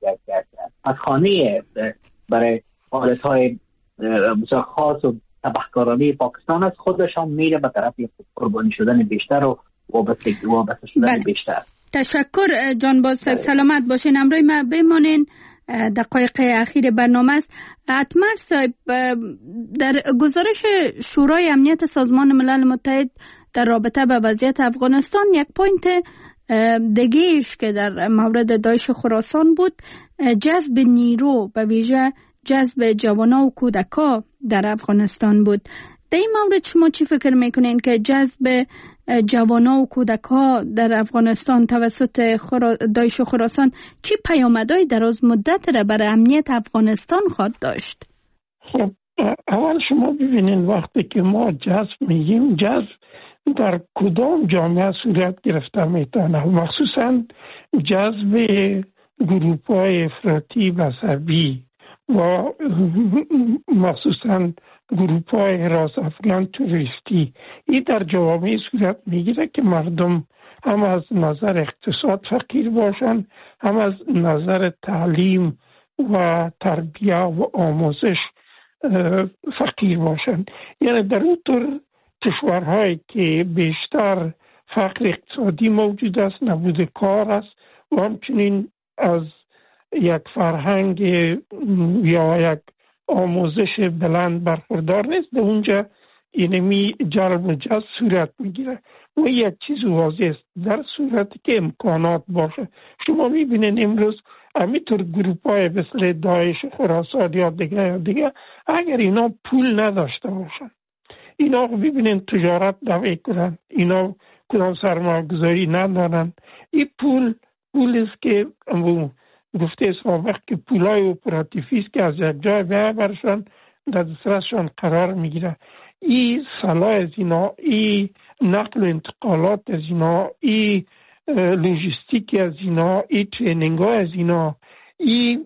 خانه برای حالتهای بسیار خاص و تبهکارانه پاکستان است، خودش هم میره به طرف قربانی شدن بیشتر و وابسته شدن بیشتر. تشکر جانباز صاحب، سلامت باشین. امروز ما بمانین، دقایق اخیر برنامه است. اتمر صاحب، در گزارش شورای امنیت سازمان ملل متحد در رابطه به وضعیت افغانستان یک پوینت دیگه‌اش که در مورد داعش خراسان بود، جذب نیرو به ویژه جذب جوانا و کودکا در افغانستان بود. در این مورد شما چی فکر میکنین که جذب جوانا و کودکا در افغانستان توسط داعش خراسان چی پیامدهای دراز مدت را برای امنیت افغانستان خواهد داشت؟ خب اول شما ببینید وقتی که ما جذب میگیم، جذب در کدام جامعه صورت گرفته میتونه، مخصوصا جذب گروه‌های افراطی مذهبی و مخصوصا گروه‌های حراس افغان توریستی. این در جوامع صورت میگیره که مردم هم از نظر اقتصاد فقیر باشن، هم از نظر تعلیم و تربیه و آموزش فقیر باشن. یعنی در اون طور کشورهایی که بیشتر فقر اقتصادی موجود است، نبود کار است و همچنین از یک فرهنگ یا یک آموزش بلند برخوردار نیست، در اونجا اینمی جلب و جذب صورت میگیره. و یک چیز واضح است، در صورتی که امکانات باشه. شما میبینین امروز همینطور گروپ‌های مثل داعش خراسان یا دیگه اگر اینا پول نداشته باشن، اینا ببینین تجارت نمی کنن، اینا کدام سرمایه‌گذاری ندارن. این پول است که گفته سابق که پولای اپراتیفی است که از یک جای به برشان در دسترسشان قرار میگیره. این سلاح از اینا، این نقل و انتقالات از اینا، این لوجستیک از اینا، این ترینینگ ها از اینا، این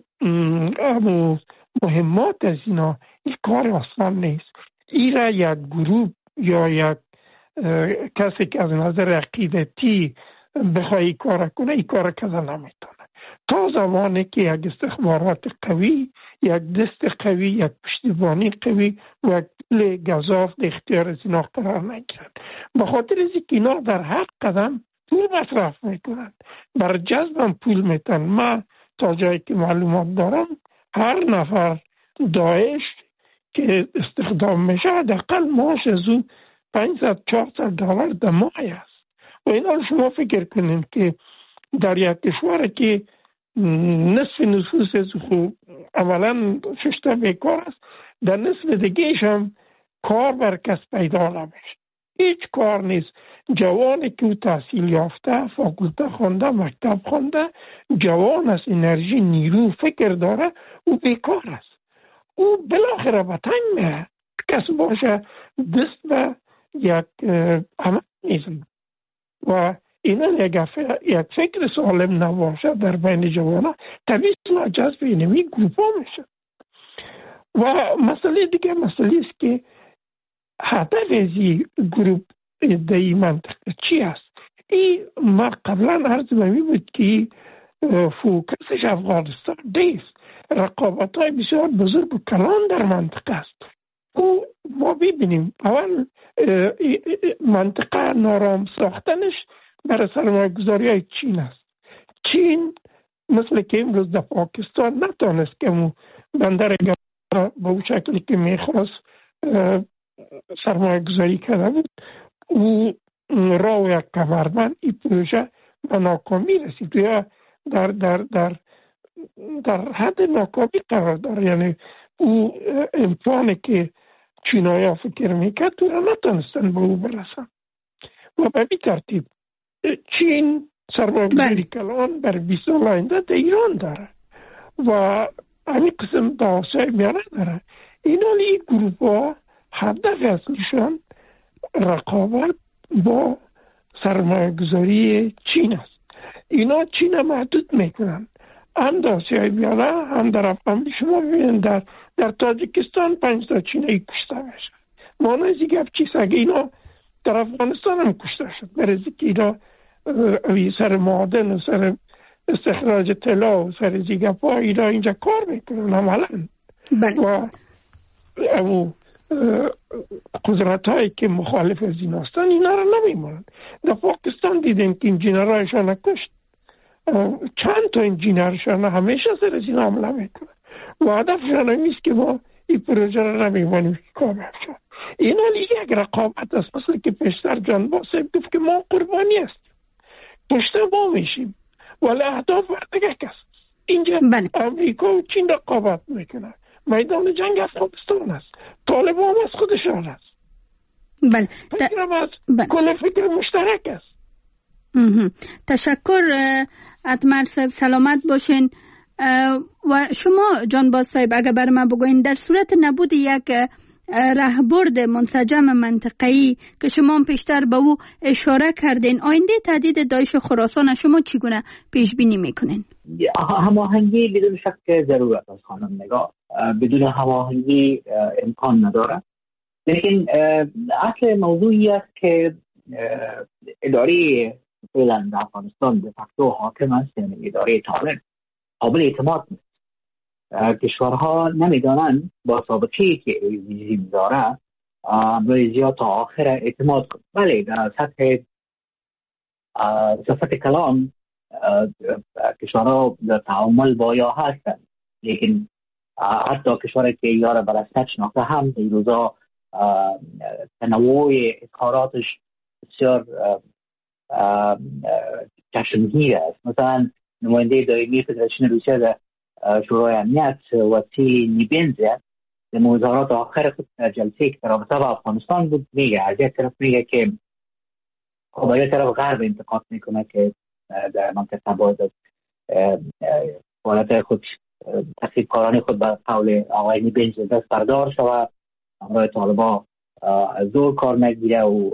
مهمات از اینا، این کار آسان نیست. این را یک گروه یا یک کسی که از نظر عقیدتی بخواه کار کنه، این کار کذا نمیتونه تا زمانی که یک استخبارات قوی، یک دست قوی، یک پشتیبانی قوی و یک گزاف در اختیار از اینا قرار نگیرند. به خاطر از اینکه اینا در هر قدم پول مصرف میکنند، بر جذبم پول میتن. من تا جایی که معلومات دارم هر نفر داعش که استخدام میشه حداقل معاش از او $500-400 در ماه است. و اینا شما فکر کنید که در یک کشور که نصف نفوس از خود اولا ششته بیکار است، در نصف دیگهش هم کار بر کس پیدا نمیشه، هیچ کار نیست. جوانی که تحصیل یافته، فاکولته خونده، مکتب خونده، جوان است، انرژی، نیرو، فکر داره، او بیکار است. او بالاخره به تنگ میه. کس باشه دست به یک عمل نیزم و اینا یک فکر سالم نباشه در بین جوانا، طبیعی جذب اینمی گروپ ها میشه. و مسئله دیگه مسئله است که هدف از این گروپ در این منطقه چی است؟ این ما قبلا عرض بمی بود که فوکسش افغانستان نیست، رقابت های بسیار بزرگ و کلان در منطقه است. او ما ببینیم اول منطقه نارام ساختنش برای سرمایه‌گذاری های چین است. چین مثل که امروز در پاکستان نتانست که بندر با اون شکلی که میخواست سرمایه‌گذاری کرده بود، او راه یک کمربند این پروژه به ناکامی رسید یا در حد ناکامی قرار داره. یعنی او امکانی که چینایی ها فکر میکرد تو را نتانستن به او برسن و به این ترتیب چین سرمایه‌گذاری کلان بر 20 سال آینده در ایران داره و همین قسم در آسیای میانه داره. این گروپ ها هدف اصلیشان رقابت با سرمایه‌گذاری چین است. اینا چین محدود میکنن، هم در آسیای میانه هم در افغانستان. شما ببینید در تاجیکستان 5 تا چینی کشته میشه. مانع گپ چیست؟ اگه اینا در افغانستان هم کشته شد، در از که اینا سر معادن و سر استخراج طلا و سر زیگپا اینا اینجا کار میکنن عملا. و او قدرت هایی که مخالف از این هستن اینا را نمیمونن. در پاکستان دیدیم که انجینرهایشان کشت، چند تا انجینرشان همیشه سر از این حمله میکنن و هدفشان نیست که ما این پروژه را نمیمونیم که کامیاب شد. اینا یک رقابت است، مثل که پیشتر جان باسم گفت که ما قربانی هستیم، پشت ما میشیم ولی اهداف یک است. اینجا امریکا و چین رقابت میکنن، میدان جنگ افغانستان است، طالبان از خودشان است. بله. فکرم از کل فکر مشترک است. تشکر اتمر صاحب، سلامت باشین. و شما جانباز صاحب اگر بر من بگوین در صورت نبود یک رهبرد منسجم منطقه‌ای که شما پیشتر به او اشاره کردین، آینده تهدید داعش خراسان شما چگونه پیش بینی میکنین؟ هماهنگی بدون شک ضرورت است خانم نگاه، بدون هماهنگی امکان نداره. لیکن اصل موضوعی است که اداره فعلا در افغانستان به فکتو حاکم است، یعنی اداره طالب قابل اعتماد نیست. کشورها نمیدانند با سابقه‌ای که رژیم داره به زیاد تا آخر اعتماد کنند. بله در سطح صفت کلام کشورها در تعامل با یا هستند، لیکن حتی کشوری که یار برستش ناخته هم این روزا تنوع اظهاراتش بسیار چشمگیر است. مثلا نماینده دائمی فدراسیون روسیه در شورای امنیت واسیلی نیبنزه در مظاهرات آخر خود در جلسه که رابطه با افغانستان بود میگه، از یک طرف میگه که خب یک طرف غرب انتقاد میکنه که در منطقه باید از حالت خود تخریبکارانه خود به قول آقای نیبنزه دست بردار شود، همراه طالبان زور کار نگیره و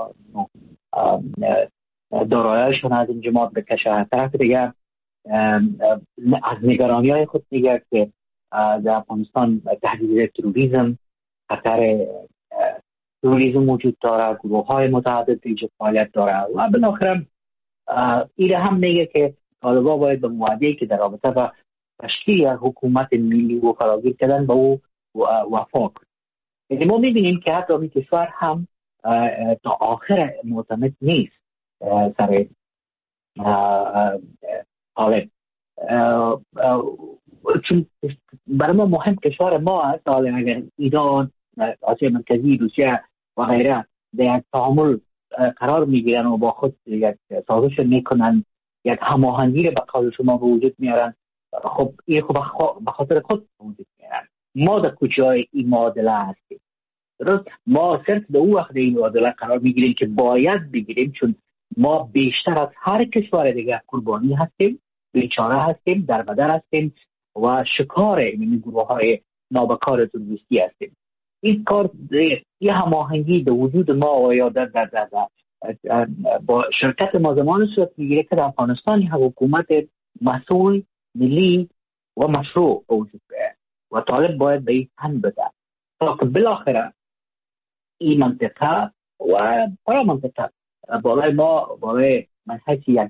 داراییشون از این جماعت بکشه. طرف دیگه از نگرانی های خود میگه که در افغانستان تهدید تروریسم، خطر تروریسم وجود داره، گروه های متعدد ایجاد فعالیت داره و بالاخره ایره هم میگه که طالبان باید به موعده‌ای که در رابطه با تشکیل حکومت ملی و فراگیر کردن به او وفا کنه. یعنی ما میبینیم که حتی این کشور هم تا آخر معتمد نیست سر طالب، چون برای ما مهم کشور ما است. اگر ایران، آسیا مرکزی، روسیه و غیره در یک تعامل قرار میگیرن و با خود یک سازش میکنن، یک هماهنگی به قول شما به وجود میارن، خب این خب به خاطر خود وجود میارن. ما در کجای این معادله هستیم؟ درست ما صرف در اون وقت این معادله قرار میگیریم که باید بگیریم، چون ما بیشتر از هر کشور دیگه قربانی هستیم، بیچاره هستیم، دربدر هستیم و شکار این گروه های نابکار تروریستی هستیم. این کار یه هماهنگی در وجود ما و یا در با شرکت ما زمان صورت میگیره که در افغانستان حکومت مسئول، ملی و مشروع وجود داره و طالب باید به این تن بده تا که بالاخره این منطقه و برای منطقه بالای ما، بالای منحص یک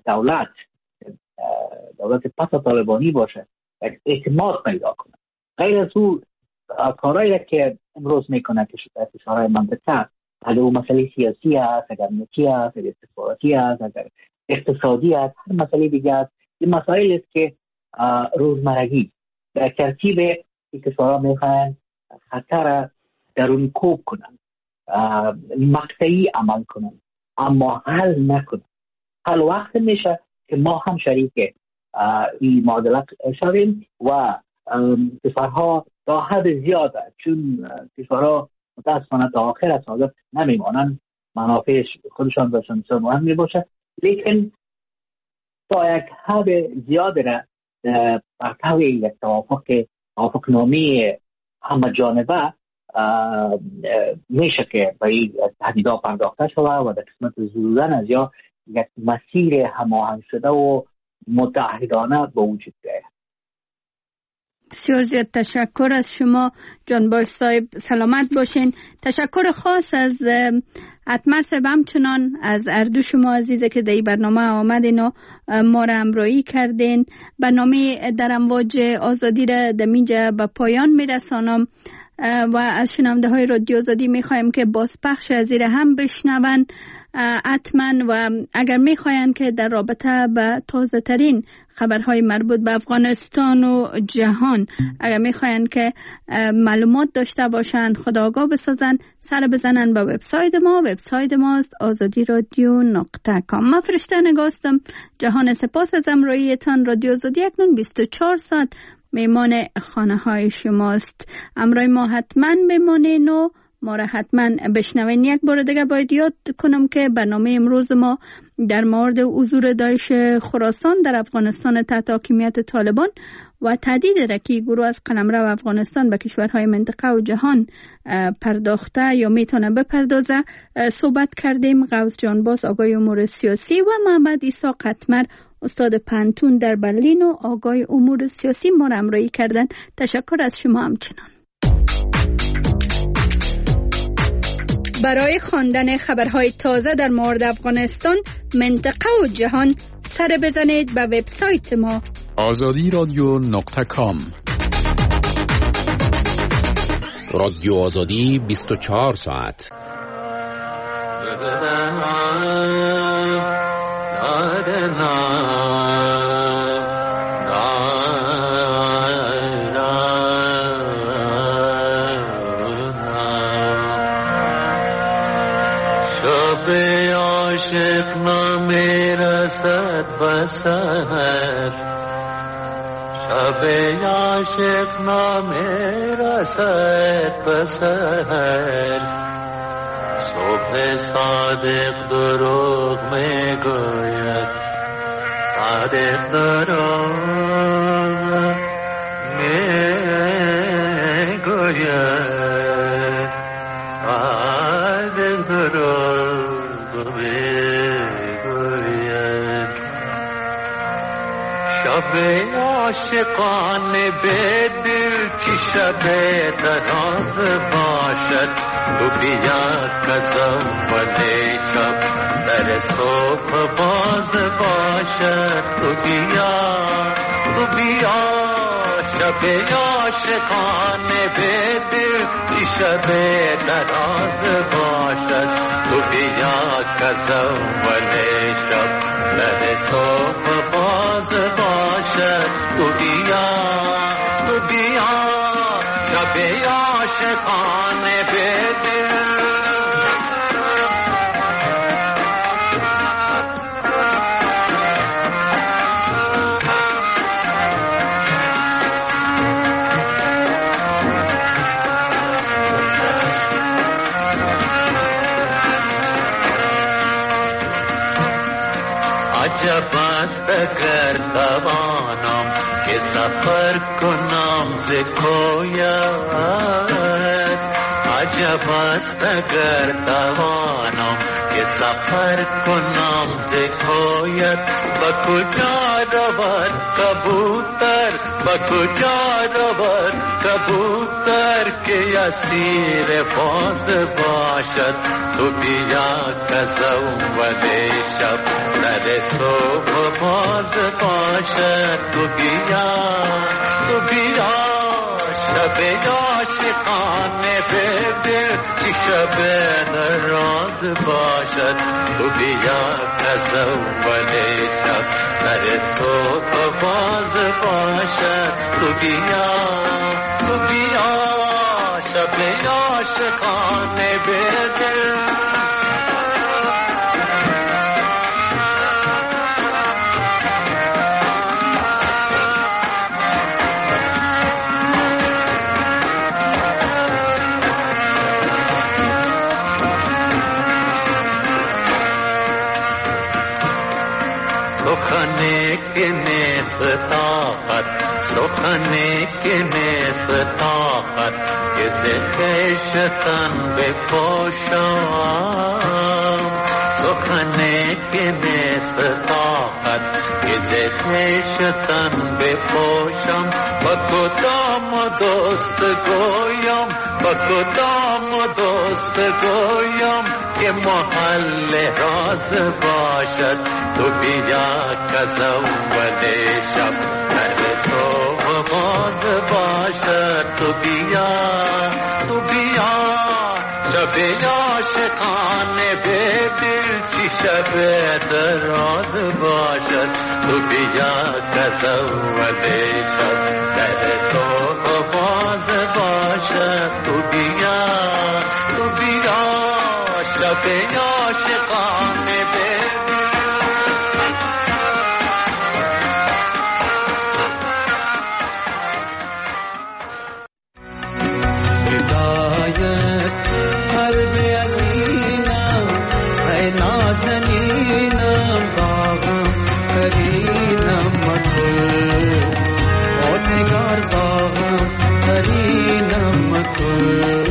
دولت پس طالبانی باشه، یک اعتماد پیدا کنه. غیر از او کارهایی که امروز میکنه که کشورهای منطقه، اگر او مسئله سیاسی است، اگر امنیتی است، اگر استخباراتی است، اگر اقتصادی است، هر مسئله دیگه است، این مسائل است که روزمرگی در ترتیب این کشورها میخواهند خطر درون کوب کنن، مقطعی عمل کنن اما حل نکنن. حل وقت میشه که ما هم شریک این معادله شویم و کشورها تا حد زیاده، چون کشورها متاسفانه تا آخر سازد نمیمانند، منافع خودشان باشن بسیار مهم میباشه، لیکن تا یک حد زیاده را پرتو یک توافق نامی همه جانبه میشه که به این تهدیدها پرداخته شود و در قسمت زدودن از یا یک مسیر هماهنگ شده و متعهدانه به وجود بیاید. بسیار زیاد تشکر از شما جانباش صاحب، سلامت باشین. تشکر خاص از اتمر صاحب همچنان از اردو شما عزیزه که در این برنامه آمدین و ما را همراهی کردین. برنامه در امواج آزادی را در اینجا به پایان میرسانم و از شنونده های رادیو آزادی میخوایم که بازپخش از این هم بشنون حتما، و اگر میخواین که در رابطه به تازه ترین خبرهای مربوط به افغانستان و جهان اگر میخواین که معلومات داشته باشند، خودآگاه بسازن، سر بزنن به وبسایت ما. وبسایت ماست azadiradyo.com. من فرشته نگاستم. جهان سپاس از همراهیتان. رادیو آزادی اکنون 24 ساعت میمان خانه های شماست. همراه ما حتما بمانین و ما را حتما بشنوین. یک بار دیگه باید یاد کنم که برنامه امروز ما در مورد حضور داعش خراسان در افغانستان تحت حاکمیت طالبان و تهدید رکی گروه از قلمرو افغانستان به کشورهای منطقه و جهان پرداخته یا میتونه بپردازه صحبت کردیم. غوث جانباز آگاه امور سیاسی و محمد ایسا قطمر استاد پانتون در برلین و آگاه امور سیاسی ما را همراهی کردن. تشکر از شما همچنان. برای خواندن خبرهای تازه در مورد افغانستان، منطقه و جهان سر بزنید به وبسایت ما azadiradyo.com. رادیو آزادی 24 ساعت. عاشق نمی رسد بسر، شب عاشق نمی رسد بسر، صبح صادق دروغ می گوید، صادق دروغ می گوید، صادق دروغ شب عاشقان به دل کی شب دراز باشد، تو بیا کزم ولی شب در صبح باز باشد، تو بیا شب عاشقان به دل کی شب دراز باشد، تو بیا کزم ولی شب در صبح باز باشد، تو بیا شب عاشقان به دل. عجب است اگر توانم که سفر کنم ز کویت، عجب است اگر توانم که سفر کنم ز کویت، به کجا رود کبوتر، به کجا رود کبوتر که اسیر باز باشد، تو بیا کزم ولی شب در صبح باز باشد، تو بیا شب عاشقان به دل که شب نراز باشد، تو بیا کزم ولی شب در صبح باز باشد، تو بیا شب عاشقان به دل. سخن سخنه که نیست طاقت سخنه که نیست طاقت که ز خویشتن بپوشم سخنه که نیست طاقت که ز خویشتن بپوشم با کدام دوست گویم با کدام دوست گویم که محل راز باشد تو بیا کز اول شب در صبح باز باشد تو بیا شب عاشقانه به دل چی شب دراز باشد تو بیا کز اول شب در صبح باز باشد تو بیا شب عاشقانه به هدایت قلب عزیزم ای نازنینم باغم قرینم مکن او نگار باغم قرینم مکن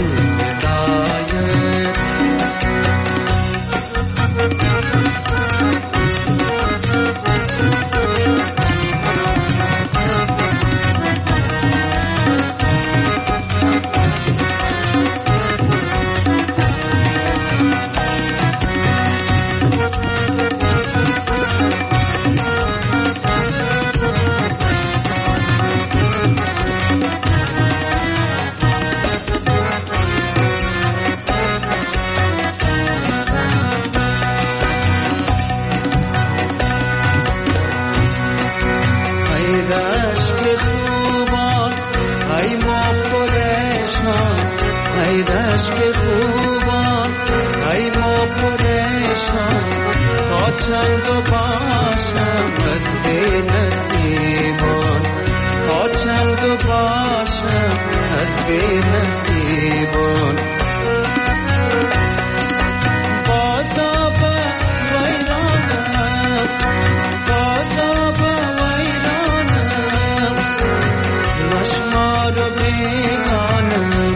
چند باشم از بی نصیبان تا چند باشم از بی نصیبان بازا به ویرانم مشمار بیگانم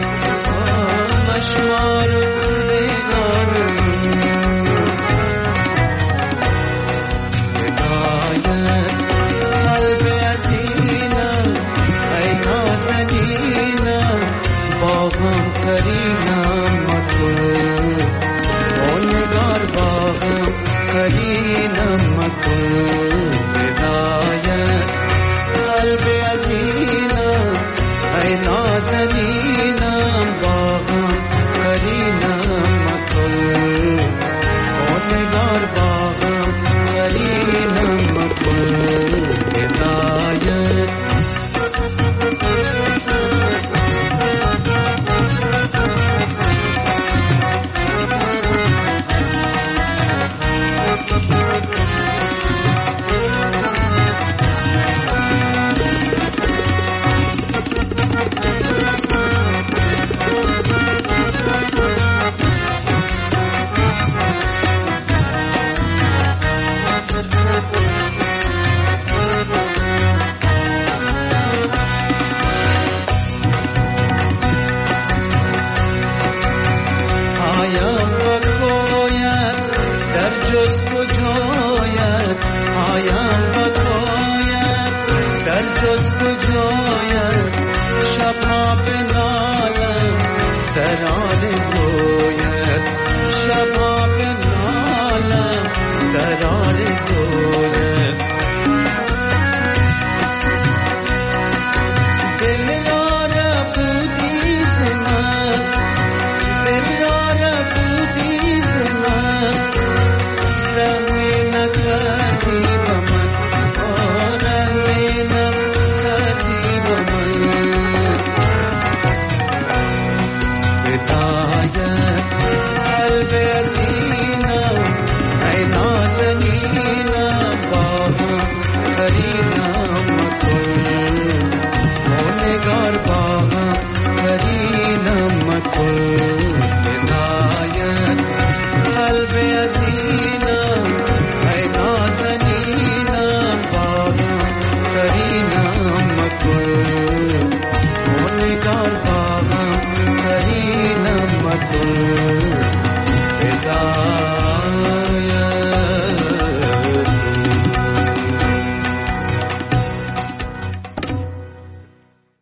مشمار قرینم مکن او نگار باغم قرینم مکن